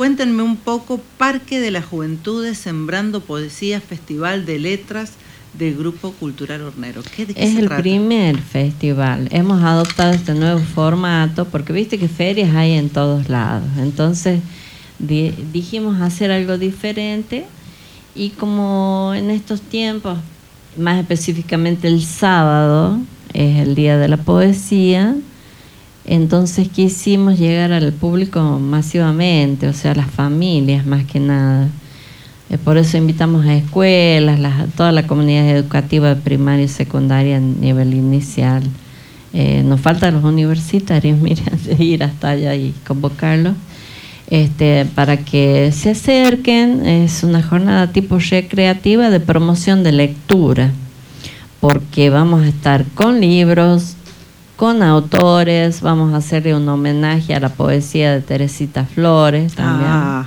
Cuéntenme un poco, Parque de las Juventudes, Sembrando Poesía, Festival de Letras del Grupo Cultural Hornero. ¿De qué es se el trata? primer festival. Hemos adoptado este nuevo formato porque viste que ferias hay en todos lados. Entonces dijimos hacer algo diferente y como en estos tiempos, más específicamente el sábado, es el Día de la Poesía, entonces quisimos llegar al público masivamente, o sea, a las familias más que nada. Por eso invitamos a escuelas, toda la comunidad educativa primaria y secundaria a nivel inicial. Nos faltan los universitarios, miren, de ir hasta allá y convocarlos para que se acerquen. Es una jornada tipo recreativa de promoción de lectura, porque vamos a estar con libros, con autores, vamos a hacerle un homenaje a la poesía de Teresita Flores también.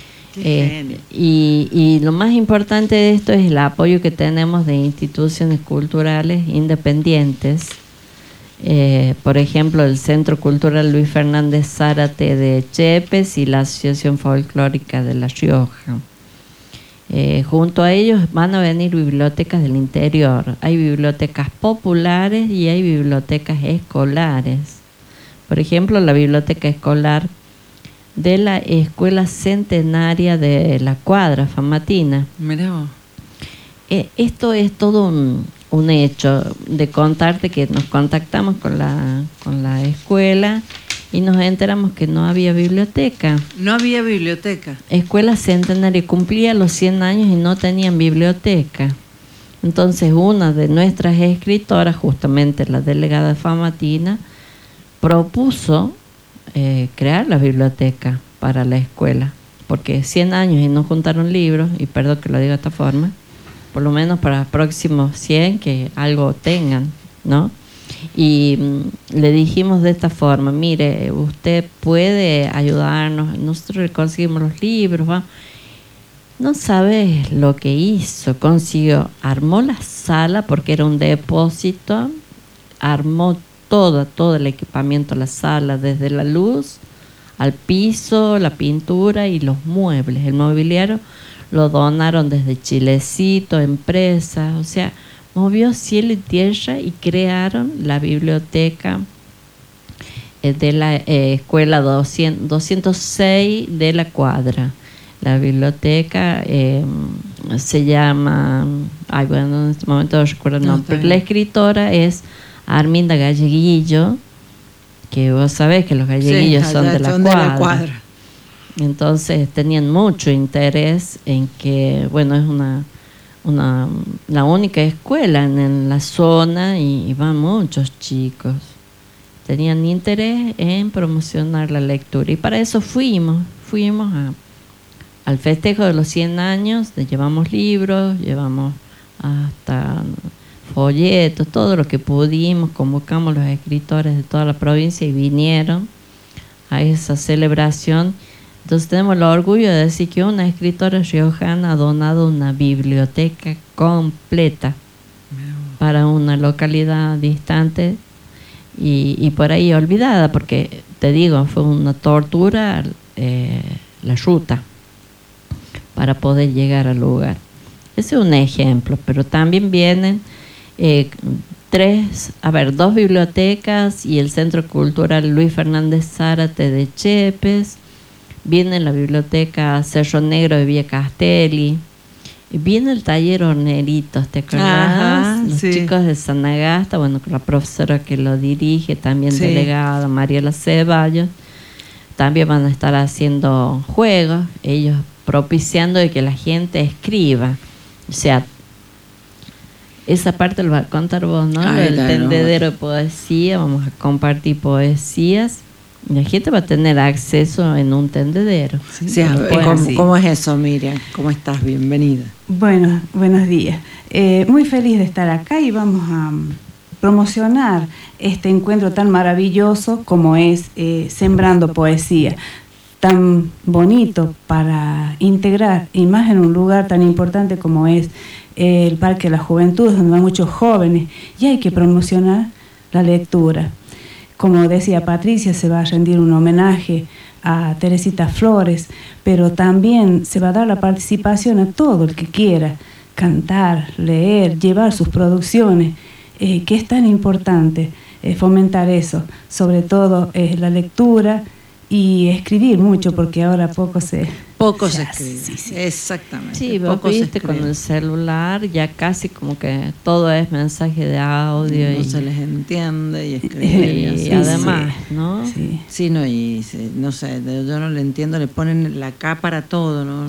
Y lo más importante de esto es el apoyo que tenemos de instituciones culturales independientes. Por ejemplo, el Centro Cultural Luis Fernández Zárate de Chepes y la Asociación Folclórica de La Rioja. Junto a ellos van a venir bibliotecas del interior. Hay bibliotecas populares y hay bibliotecas escolares. Por ejemplo, la biblioteca escolar de la Escuela Centenaria de la Cuadra, Famatina. Mirá vos. Esto es todo un hecho de contarte que nos contactamos con la escuela y nos enteramos que no había biblioteca. No había biblioteca. Escuela Centenaria cumplía los 100 años y no tenían biblioteca. Entonces una de nuestras escritoras, justamente la delegada de Famatina, propuso crear la biblioteca para la escuela, porque 100 años y no juntaron libros, y perdón que lo diga de esta forma, por lo menos para los próximos 100 que algo tengan, ¿no? Y le dijimos de esta forma: mire, usted puede ayudarnos, nosotros le conseguimos los libros, ¿va? No sabes lo que hizo, armó la sala porque era un depósito, armó todo el equipamiento, la sala, desde la luz al piso, la pintura y los muebles. El mobiliario lo donaron desde Chilecito, empresas, o sea, movió cielo y tierra y crearon la biblioteca de la escuela 206 de la Cuadra. La biblioteca se llama, bueno, en este momento no recuerdo el nombre, pero la escritora es Arminda Galleguillo, que vos sabés que los galleguillos son de la Cuadra. Entonces tenían mucho interés en que, bueno, es la única escuela en la zona y van muchos chicos. Tenían interés en promocionar la lectura y para eso fuimos al festejo de los 100 años, llevamos libros, llevamos hasta folletos, todo lo que pudimos, convocamos los escritores de toda la provincia y vinieron a esa celebración. Entonces tenemos el orgullo de decir que una escritora riojana ha donado una biblioteca completa para una localidad distante y por ahí olvidada, porque te digo, fue una tortura la ruta para poder llegar al lugar. Ese es un ejemplo, pero también vienen dos bibliotecas y el Centro Cultural Luis Fernández Zárate de Chepes. Viene la biblioteca Cerro Negro de Villa Castelli. Viene el taller Horneritos, ¿te acordás? Ajá, los chicos de Sanagasta, bueno, con la profesora que lo dirige, también delegada Mariela Ceballos. También van a estar haciendo juegos, ellos propiciando de que la gente escriba. O sea, esa parte lo va a contar vos, ¿no? El tendedero de poesía, vamos a compartir poesías. La gente va a tener acceso en un tendedero. ¿Cómo es eso, Miriam? ¿Cómo estás? Bienvenida. Bueno, buenos días. Muy feliz de estar acá y vamos a promocionar este encuentro tan maravilloso como es Sembrando Poesía. Tan bonito para integrar, y más en un lugar tan importante como es el Parque de la Juventud, donde van muchos jóvenes, y hay que promocionar la lectura. Como decía Patricia, se va a rendir un homenaje a Teresita Flores, pero también se va a dar la participación a todo el que quiera cantar, leer, llevar sus producciones, que es tan importante fomentar eso, sobre todo la lectura y escribir mucho, porque ahora poco se escribe. Sí. Exactamente. Sí, vos viste con el celular ya casi como que todo es mensaje de audio. No y se les entiende y escriben. y además, ¿no? Sí. Sí, no, y no sé, yo no le entiendo, le ponen la K para todo, ¿no?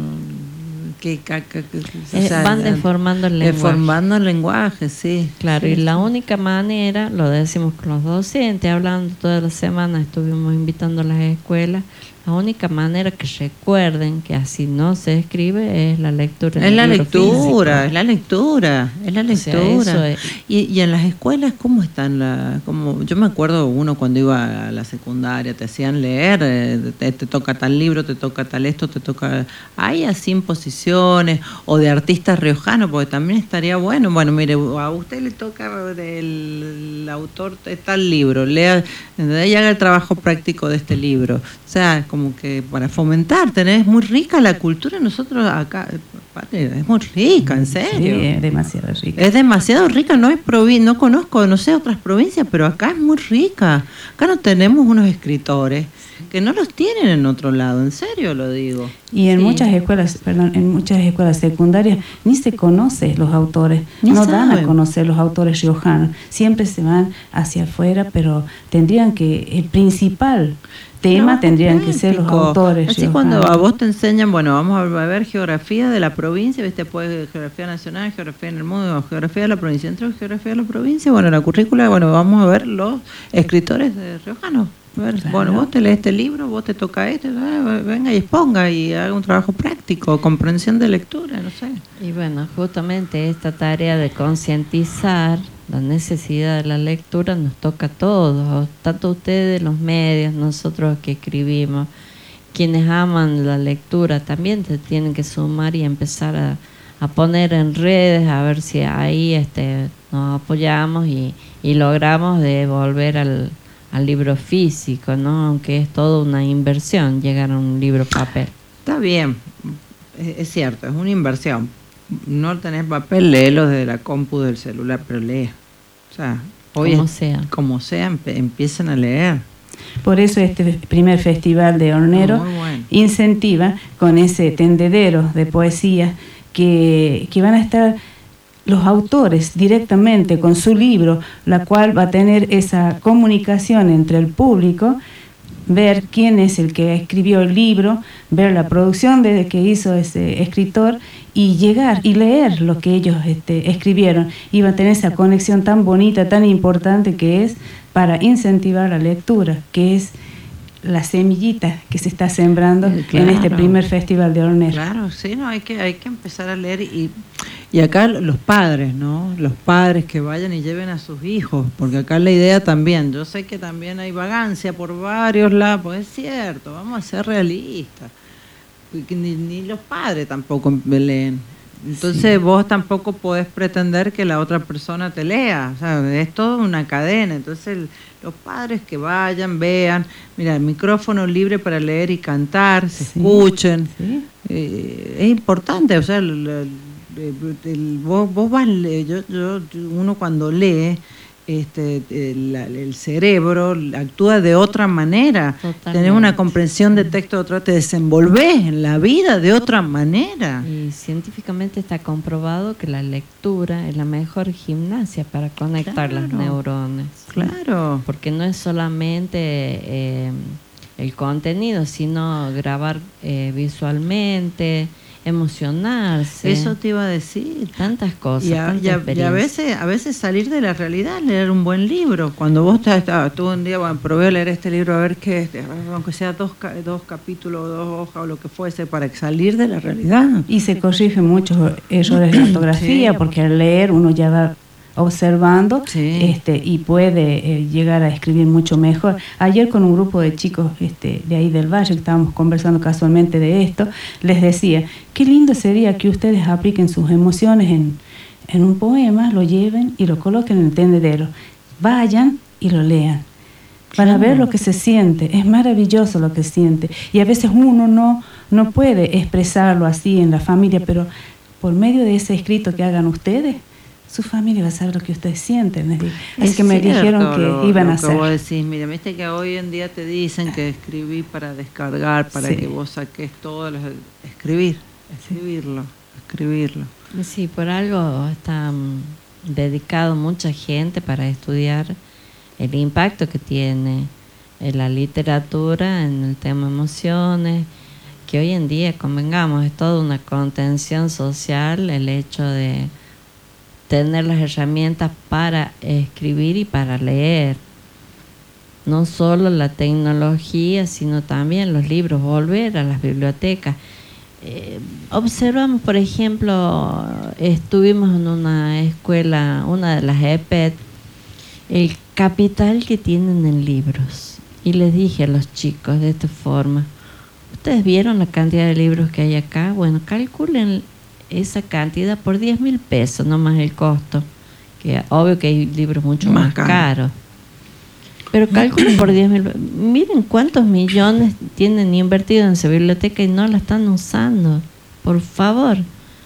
Van deformando el lenguaje. Deformando el lenguaje, sí. Claro, sí, y la única manera, lo decimos con los docentes, hablando todas las semanas, estuvimos invitando a las escuelas, la única manera que recuerden que así no se escribe es la lectura. Es la lectura, es la lectura. O sea, eso es. Y en las escuelas, ¿cómo están? Yo me acuerdo uno cuando iba a la secundaria, te hacían leer, te toca tal libro, te toca tal esto, te toca... Hay así imposiciones, o de artistas riojanos, porque también estaría bueno. Bueno, mire, a usted le toca el autor de tal libro, lea, y haga el trabajo práctico de este libro. O sea, como que para fomentar, es muy rica la cultura, nosotros acá, es muy rica, en serio. Sí, es demasiado rica. Es demasiado rica, no conozco, no sé, otras provincias, pero acá es muy rica. Acá no tenemos unos escritores que no los tienen en otro lado, en serio lo digo. Y en muchas escuelas secundarias ni se conoce los autores, no dan a conocer los autores riojanos, siempre se van hacia afuera, pero tendrían que, el principal tema tendrían que ser los autores. Así cuando a vos te enseñan, bueno, vamos a ver geografía de la provincia, ¿viste? Pues geografía nacional, geografía en el mundo, geografía de la provincia, dentro de geografía de la provincia, bueno, la currícula, bueno, vamos a ver los escritores de riojanos. Claro. Bueno, vos te lees este libro, vos te toca venga y exponga y haga un trabajo práctico, comprensión de lectura, no sé. Y bueno, justamente esta tarea de concientizar la necesidad de la lectura nos toca a todos, tanto ustedes, los medios, nosotros que escribimos, quienes aman la lectura también se tienen que sumar y empezar a poner en redes, a ver si ahí nos apoyamos y logramos de volver al libro físico, ¿no? Aunque es toda una inversión llegar a un libro papel. Está bien, es cierto, es una inversión. No tenés papel, léelo desde la compu del celular, pero lee. O sea, hoy como sea, empiecen a leer. Por eso este primer festival de Hornero incentiva con ese tendedero de poesía que van a estar los autores directamente con su libro, la cual va a tener esa comunicación entre el público, ver quién es el que escribió el libro, ver la producción desde que hizo ese escritor y llegar y leer lo que ellos escribieron. Y va a tener esa conexión tan bonita, tan importante que es para incentivar la lectura, que es la semillita que se está sembrando en este primer festival de Hornero. Claro, sí, no, hay que empezar a leer y acá los padres, ¿no? Los padres que vayan y lleven a sus hijos, porque acá la idea también, yo sé que también hay vagancia por varios lados, pues es cierto, vamos a ser realistas. Ni los padres tampoco leen. Entonces vos tampoco podés pretender que la otra persona te lea, o sea, es toda una cadena. Entonces los padres que vayan, vean, mira, el micrófono libre para leer y cantar, se escuchen. Sí. Es importante, o sea, vos vas, uno cuando lee, el cerebro actúa de otra manera. Tenés una comprensión de texto de otra, te desenvolvés en la vida de otra manera. Y científicamente está comprobado que la lectura es la mejor gimnasia para conectar las neuronas. Claro. Porque no es solamente el contenido, sino grabar visualmente, emocionarse. Eso te iba a decir. Tantas cosas. Y a veces salir de la realidad, leer un buen libro. Cuando vos tú un día, bueno, probé a leer este libro, a ver qué, aunque sea dos capítulos, 2 hojas o lo que fuese, para salir de la realidad. Y se corrigen muchos errores de ortografía, porque al leer uno ya va observando y puede llegar a escribir mucho mejor. Ayer con un grupo de chicos de ahí del Valle, que estábamos conversando casualmente de esto, les decía, qué lindo sería que ustedes apliquen sus emociones en un poema, lo lleven y lo coloquen en el tendedero. Vayan y lo lean. para ver lo que se siente. Es maravilloso lo que siente. Y a veces uno no puede expresarlo así en la familia, pero por medio de ese escrito que hagan ustedes, su familia va a saber lo que ustedes sienten. Es que me dijeron que iban a hacer. Vos decís, mira, viste que hoy en día te dicen que escribí para descargar, para que vos saques todo, escribirlo. Sí, por algo está dedicado mucha gente para estudiar el impacto que tiene la literatura en el tema emociones, que hoy en día, convengamos, es toda una contención social el hecho de tener las herramientas para escribir y para leer. No solo la tecnología, sino también los libros, volver a las bibliotecas. Observamos, por ejemplo, estuvimos en una escuela, una de las EPET, el capital que tienen en libros. Y les dije a los chicos de esta forma, ¿ustedes vieron la cantidad de libros que hay acá? Bueno, calculen esa cantidad por 10.000 pesos, no más el costo. Que obvio que hay libros mucho más caros. Pero calculen por 10.000. Miren cuántos millones tienen invertidos en su biblioteca y no la están usando. Por favor.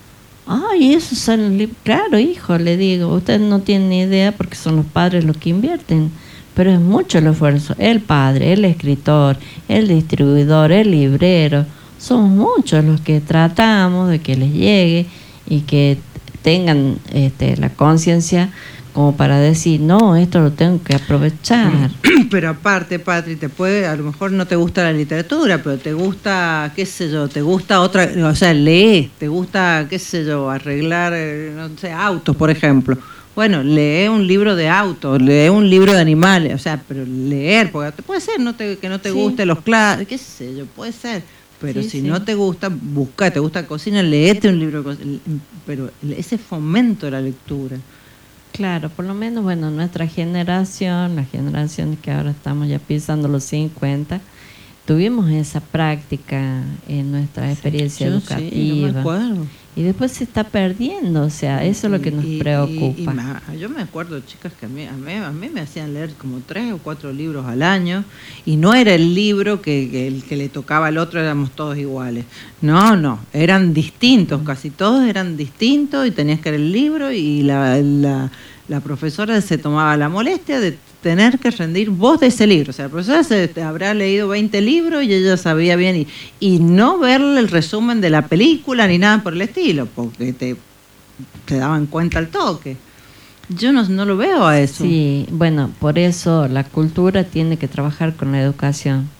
Ay, esos son los libros. Claro, hijo, le digo, ustedes no tienen ni idea porque son los padres los que invierten. Pero es mucho el esfuerzo. El padre, el escritor, el distribuidor, el librero. Somos muchos los que tratamos de que les llegue y que tengan la conciencia como para decir, no, esto lo tengo que aprovechar. Pero aparte, Patri, a lo mejor no te gusta la literatura, pero te gusta, qué sé yo, te gusta otra, o sea, lees, te gusta, qué sé yo, arreglar, no sé, autos, por ejemplo. Bueno, lee un libro de autos, lee un libro de animales, o sea, pero leer, porque puede ser que no te guste los clásicos, qué sé yo, puede ser. Pero si no te gusta, te gusta cocina, leete un libro de cocina, pero ese fomento de la lectura. Claro, por lo menos, bueno, nuestra generación, la generación que ahora estamos ya pisando los 50, tuvimos esa práctica en nuestra experiencia educativa. Sí, no me acuerdo. Y después se está perdiendo, o sea, eso es lo que nos preocupa. Yo me acuerdo, chicas, que a mí me hacían leer como 3 o 4 libros al año, y no era el libro que el que le tocaba al otro, éramos todos iguales. No, eran distintos, casi todos eran distintos, y tenías que leer el libro, y la profesora se tomaba la molestia de tener que rendir vos de ese libro. O sea, la profesora habrá leído 20 libros y ella sabía bien, y no verle el resumen de la película ni nada por el estilo, porque te daban cuenta al toque. Yo no lo veo a eso. Sí, bueno, por eso la cultura tiene que trabajar con la educación,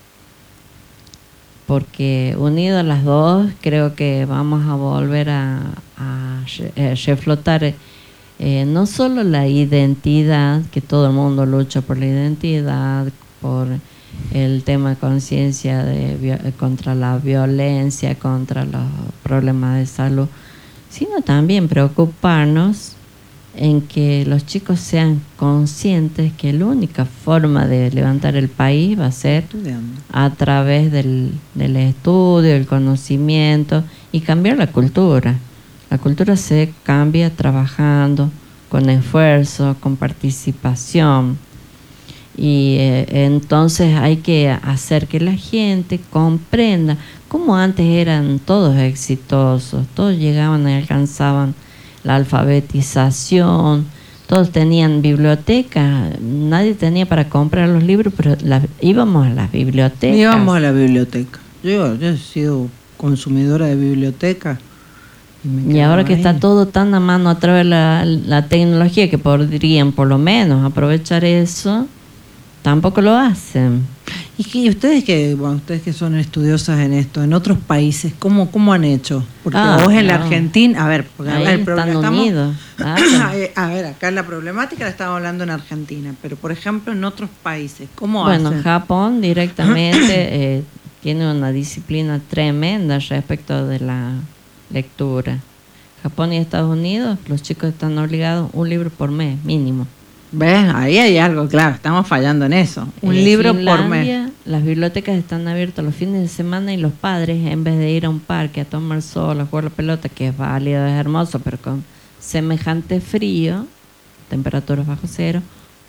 porque unidas las dos creo que vamos a volver a reflotar no solo la identidad, que todo el mundo lucha por la identidad, por el tema de conciencia contra la violencia, contra los problemas de salud, sino también preocuparnos en que los chicos sean conscientes que la única forma de levantar el país va a ser a través del estudio, el conocimiento y cambiar la cultura. La cultura se cambia trabajando, con esfuerzo, con participación. Y entonces hay que hacer que la gente comprenda cómo antes eran todos exitosos, todos llegaban y alcanzaban la alfabetización, todos tenían biblioteca, nadie tenía para comprar los libros, pero íbamos a las bibliotecas. Íbamos a la biblioteca. Yo he sido consumidora de biblioteca. Y ahora que está todo tan a mano a través de la tecnología, que podrían por lo menos aprovechar eso, tampoco lo hacen. Y ustedes que son estudiosas en esto, en otros países, ¿cómo han hecho? Porque vos en la Argentina, a ver, porque ahí están unidos. A ver, acá la problemática la estamos hablando en Argentina, pero por ejemplo en otros países, ¿cómo hacen? Bueno, Japón directamente tiene una disciplina tremenda respecto de la lectura. Japón y Estados Unidos, los chicos están obligados un libro por mes, mínimo. ¿Ves? Ahí hay algo, claro, estamos fallando en eso. Un libro por mes. Las bibliotecas están abiertas los fines de semana y los padres, en vez de ir a un parque a tomar sol, a jugar la pelota, que es válido, es hermoso, pero con semejante frío, temperaturas bajo cero,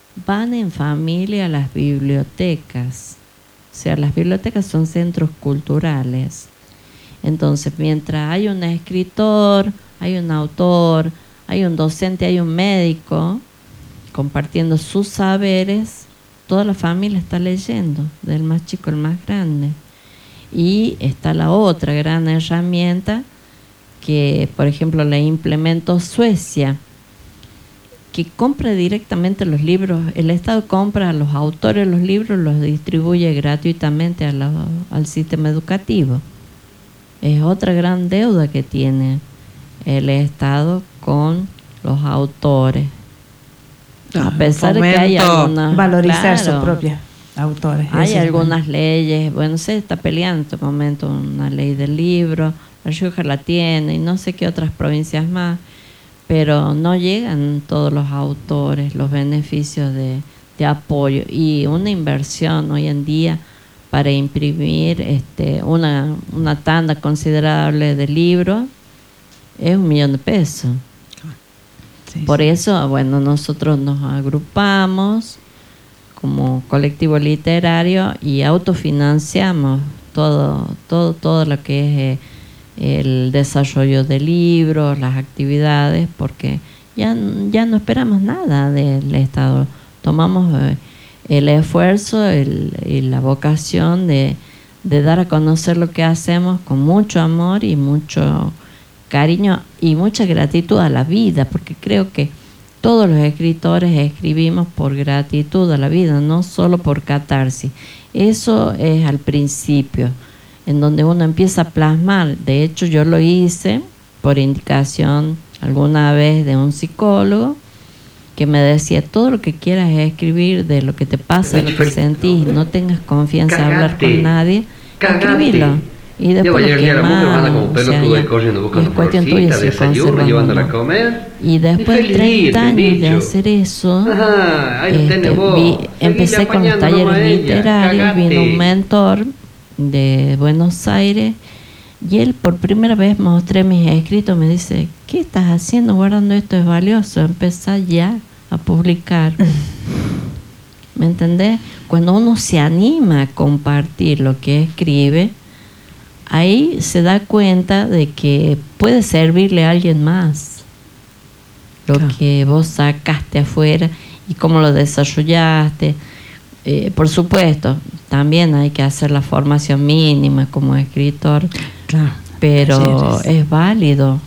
van en familia a las bibliotecas. O sea, las bibliotecas son centros culturales. Entonces, mientras hay un escritor, hay un autor, hay un docente, hay un médico compartiendo sus saberes, toda la familia está leyendo, del más chico al más grande. Y está la otra gran herramienta que, por ejemplo, la implementó Suecia, que compra directamente los libros. El Estado compra a los autores los libros, los distribuye gratuitamente al sistema educativo. Es otra gran deuda que tiene el Estado con los autores. A pesar de que hay algunas... Valorizar sus propios autores. Hay algunas leyes, bueno, se está peleando en este momento una ley del libro, La Rioja la tiene y no sé qué otras provincias más, pero no llegan todos los autores los beneficios de apoyo, y una inversión hoy en día para imprimir una tanda considerable de libros es 1 millón de pesos. Sí, por eso, bueno, nosotros nos agrupamos como colectivo literario y autofinanciamos todo lo que es el desarrollo de libros, las actividades, porque ya no esperamos nada del Estado. Tomamos el esfuerzo y la vocación de dar a conocer lo que hacemos con mucho amor y mucho cariño y mucha gratitud a la vida, porque creo que todos los escritores escribimos por gratitud a la vida, no solo por catarsis. Eso es al principio, en donde uno empieza a plasmar. De hecho, yo lo hice por indicación alguna vez de un psicólogo que me decía: todo lo que quieras escribir de lo que te pasa, de lo que sentís, no tengas confianza a hablar con nadie, escribilo. Y después lo quemás, es cuestión tuya si conservas o no. Y después de 30 años de hacer eso, empecé con los talleres literarios, vino un mentor de Buenos Aires y él por primera vez mostré mis escritos, me dice: ¿qué estás haciendo guardando esto? Es valioso, empezá ya a publicar. ¿Me entendés? Cuando uno se anima a compartir lo que escribe, ahí se da cuenta de que puede servirle a alguien más lo que vos sacaste afuera y cómo lo desarrollaste. Por supuesto, también hay que hacer la formación mínima como escritor, pero es válido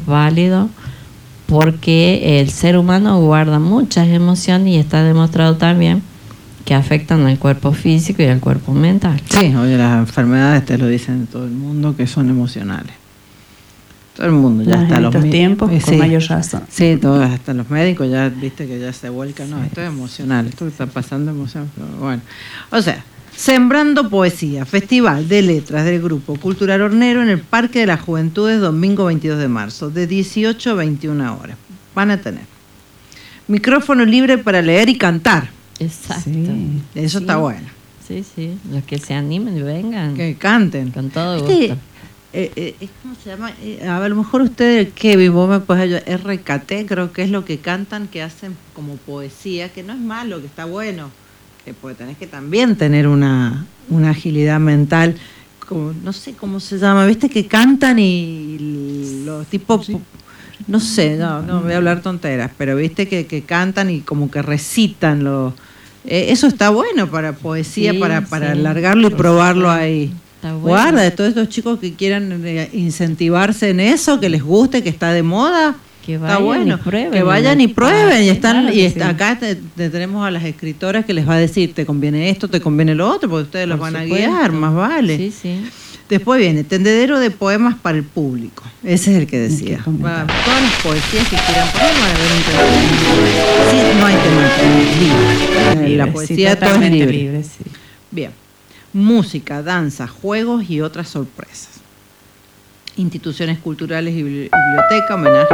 porque el ser humano guarda muchas emociones y está demostrado también que afectan al cuerpo físico y al cuerpo mental. Sí, oye, las enfermedades te lo dicen todo el mundo que son emocionales. Todo el mundo, ya hasta los tiempos, con mayor razón. Sí, todos, hasta los médicos ya viste que ya se vuelcan. No, esto es emocional, esto que está pasando emocional. Bueno, o sea, Sembrando Poesía, Festival de Letras del Grupo Cultural Hornero en el Parque de las Juventudes, domingo 22 de marzo, de 18 a 21 horas. Van a tener micrófono libre para leer y cantar. Exacto. Sí, eso está bueno. Sí, los que se animen y vengan. Que canten. Con todo gusto. ¿Cómo se llama? A lo mejor ustedes, Kevin, vos me puedes ayudar. RKT, creo que es lo que cantan, que hacen como poesía, que no es malo, que está bueno. Que pues tenés que también tener una agilidad mental, como, no sé cómo se llama, ¿viste? Que cantan y los tipos... Sí. No sé, no voy a hablar tonteras, pero viste que cantan y como que recitan eso está bueno para poesía, para alargarlo y probarlo ahí. Bueno. Guarda, de todos estos chicos que quieran incentivarse en eso, que les guste, que está de moda, está bueno. Que vayan y prueben. Acá tenemos a las escritoras que les va a decir: te conviene esto, te conviene lo otro, porque ustedes los van a guiar, más vale. Sí. Después viene Tendedero de Poemas para el Público. Ese es el que decía. Todas las poesías que quieran poner van a ver un tendedero. Sí, no hay temática, libre. La poesía todo es libre. Sí. Bien. Música, danza, juegos y otras sorpresas. Instituciones culturales y biblioteca, homenaje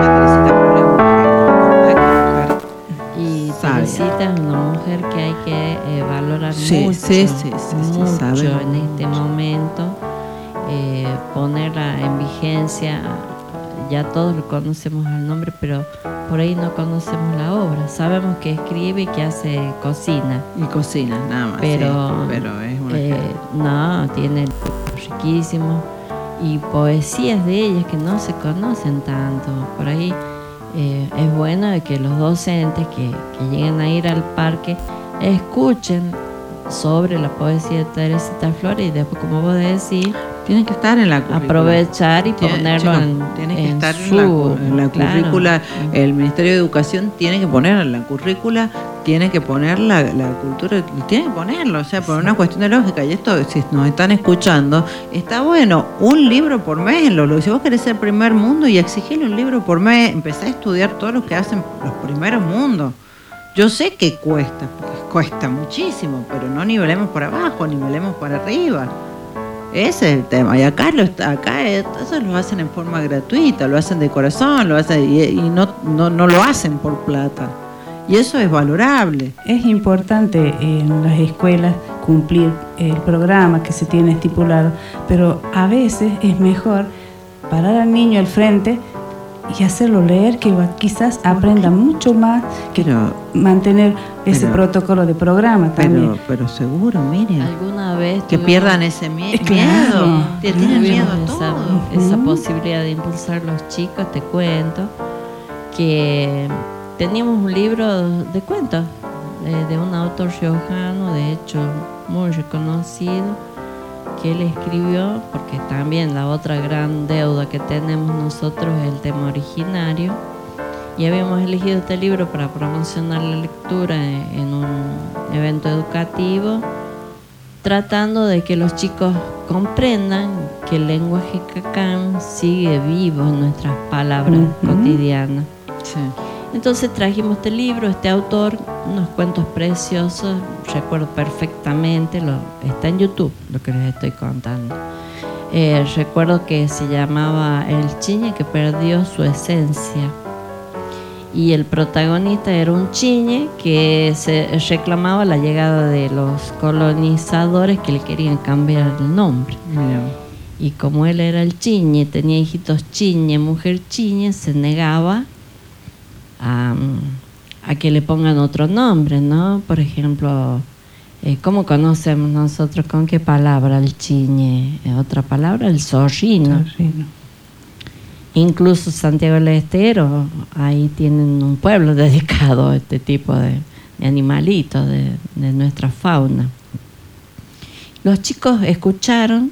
a Teresita Flores. Y Teresita es una mujer que hay que valorar mucho en este momento. Ponerla en vigencia, ya todos lo conocemos al nombre, pero por ahí no conocemos la obra. Sabemos que escribe y que hace cocina. Y cocina, nada más. Pero, sí, pero es una... no, tiene riquísimos y poesías de ellas que no se conocen tanto. Por ahí es bueno de que los docentes que lleguen a ir al parque escuchen sobre la poesía de Teresita Flores y después, como vos decís, tienen que estar en la currícula. Aprovechar y ponerlo tiene que estar su, en la currícula. Claro. El Ministerio de Educación tiene que poner en la currícula, tiene que poner la cultura, tiene que ponerlo, o sea, por una cuestión de lógica. Y esto, si nos están escuchando, está bueno, un libro por mes. Si vos querés ser primer mundo y exigirle un libro por mes, empezá a estudiar todos los que hacen los primeros mundos. Yo sé que cuesta, porque cuesta muchísimo, pero no nivelemos por abajo, nivelemos para arriba. Ese es el tema. Y acá eso lo hacen en forma gratuita, lo hacen de corazón, lo hacen y no lo hacen por plata. Y eso es valorable. Es importante en las escuelas cumplir el programa que se tiene estipulado, pero a veces es mejor parar al niño al frente y hacerlo leer, que quizás aprenda mucho más que mantener ese protocolo de programa también. Pero seguro, miren. ¿Alguna vez que pierdan ese miedo? Tienen miedo a todo. Esa posibilidad de impulsar a los chicos. Te cuento que teníamos un libro de cuentos de un autor riojano, de hecho muy reconocido, que él escribió, porque también la otra gran deuda que tenemos nosotros es el tema originario, y habíamos elegido este libro para promocionar la lectura en un evento educativo, tratando de que los chicos comprendan que el lenguaje cacán sigue vivo en nuestras palabras cotidianas. Sí. Entonces trajimos este libro, este autor, unos cuentos preciosos, recuerdo perfectamente, está en YouTube lo que les estoy contando. Recuerdo que se llamaba El chiñe que perdió su esencia, y el protagonista era un chiñe que se reclamaba la llegada de los colonizadores que le querían cambiar el nombre. Y como él era el chiñe, tenía hijitos chiñe, mujer chiñe, se negaba a que le pongan otro nombre, ¿no? Por ejemplo, ¿cómo conocemos nosotros con qué palabra el chiñe? Otra palabra, el zorrino. Incluso Santiago del Estero, ahí tienen un pueblo dedicado a este tipo de animalitos de nuestra fauna. Los chicos escucharon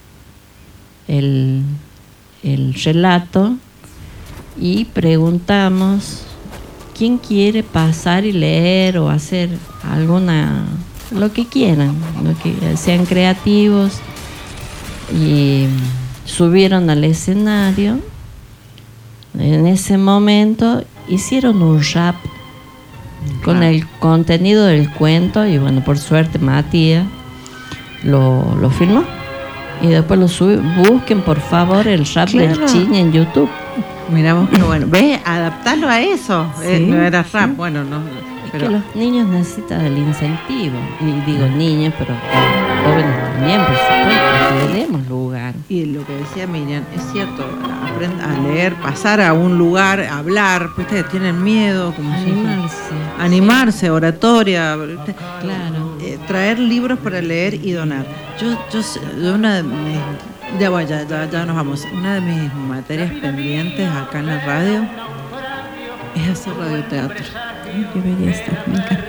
el relato y preguntamos: ¿quién quiere pasar y leer o hacer lo que quieran, lo que sean creativos? Y subieron al escenario. En ese momento hicieron un rap con el contenido del cuento, y bueno, por suerte Matías lo filmó y después lo subió. Busquen por favor el rap del chiñe en YouTube. Miramos que bueno, ve, adaptarlo a eso. Sí, no era rap, bueno, no. Es que los niños necesitan el incentivo, y digo niños, pero jóvenes también, por supuesto, que le demos lugar. Y lo que decía Miriam, es cierto, aprender a leer, pasar a un lugar, hablar, ustedes tienen miedo, como animarse, oratoria, claro. Traer libros para leer y donar. Yo una de mis, ya nos vamos. Una de mis materias pendientes acá en la radio es hacer radioteatro. Ay, qué belleza, me encanta.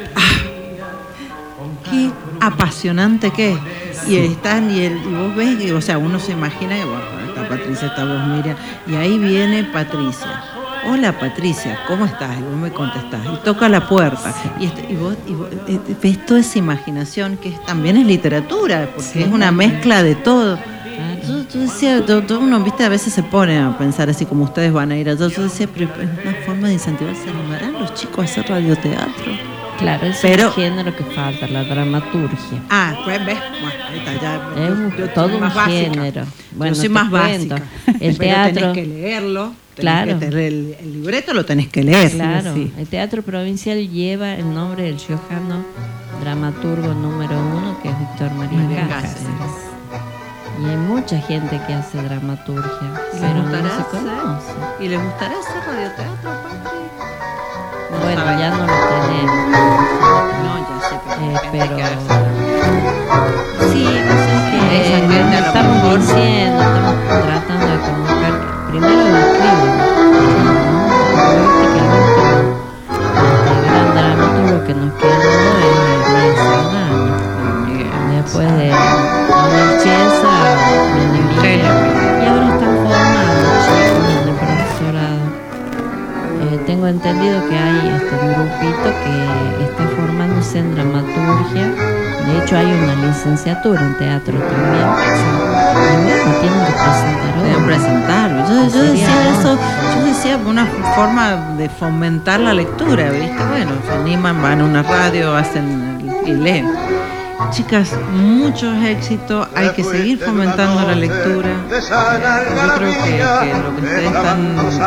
Qué apasionante que es. Sí. Y vos ves, o sea, uno se imagina que bueno, está Patricia, está vos, Miriam, y ahí viene Patricia. Hola Patricia, ¿cómo estás? Y vos me contestás, y toca la puerta, y vos ves toda esa imaginación que también es literatura, porque es una mezcla de todo. Yo decía, uno, viste, a veces se pone a pensar así como ustedes van a ir allá. Yo decía, pero es una forma de incentivar, ¿se animarán los chicos a hacer radioteatro? Claro, es el género que falta, la dramaturgia. Pues ves, bueno, ahí está, ya. Es todo un género. Bueno, yo soy más básica. El teatro. Tenés que leerlo. Claro. El libreto lo tenés que leer. Claro. Sí. El teatro provincial lleva el nombre del riojano dramaturgo número 1, que es Víctor María Cáceres. Y hay mucha gente que hace dramaturgia, ¿Y pero les no gustará se conoce. ¿Y les gustará hacer radioteatro, Patri? Bueno, saben. ya no lo tenemos. No, ya sé, Pero que hace. sí, o sea que Esa gente a lo estamos mejor- diciendo, estamos tratando de convocar primero lo escriben, ¿no? Viste que el último gran dramaturgo que nos quedó es Miguel Cernaño. Después de Manuel Chiesa viene Miguel. Y ahora están formando chicos en el profesorado. Tengo entendido que hay un grupito que está formándose en dramaturgia. De hecho hay una licenciatura en teatro también. Y bueno, tienen que presentar Deben obras. presentarlo. Yo Sería decía hermoso. eso, yo decía una forma de fomentar la lectura, ¿viste? Bueno, se animan, van a una radio, hacen y leen. Chicas, muchos éxitos, hay que seguir fomentando la lectura. Yo creo que lo que ustedes están,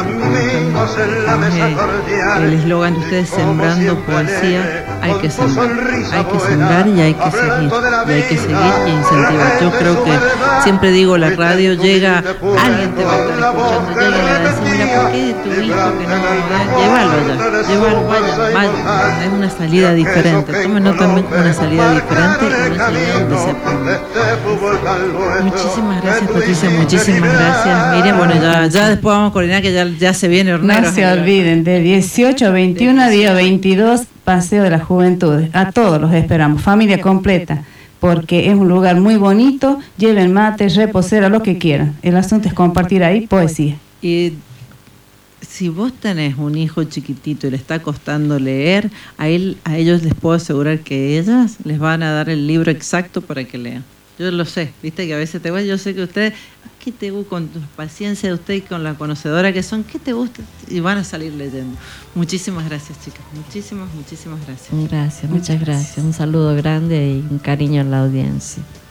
el eslogan de ustedes, sembrando poesía, hay que sembrar y hay que seguir y incentivar. Yo creo que siempre digo, la radio llega, alguien te va a estar escuchando, llega y le va a decir, mira, ¿por qué tu hijo que no? Llévalo allá, vaya, es una salida diferente, tómenlo también como una salida diferente. Muchísimas gracias, Patricia, muchísimas gracias. Miren, bueno, ya después vamos a coordinar que ya se viene Horneros. No se olviden, de 18 a 21, día 22, Paseo de la Juventud. A todos los esperamos, familia completa, porque es un lugar muy bonito. Lleven mate, reposera, lo que quieran. El asunto es compartir ahí poesía. Y si vos tenés un hijo chiquitito y le está costando leer, a ellos les puedo asegurar que ellas les van a dar el libro exacto para que lean. Yo lo sé, viste que a veces yo sé que ustedes, ¿qué te gusta con tu paciencia de usted y con la conocedora que son? ¿Qué te gusta? Y van a salir leyendo. Muchísimas gracias, chicas. Muchísimas gracias. Gracias, muchas gracias. Un saludo grande y un cariño a la audiencia.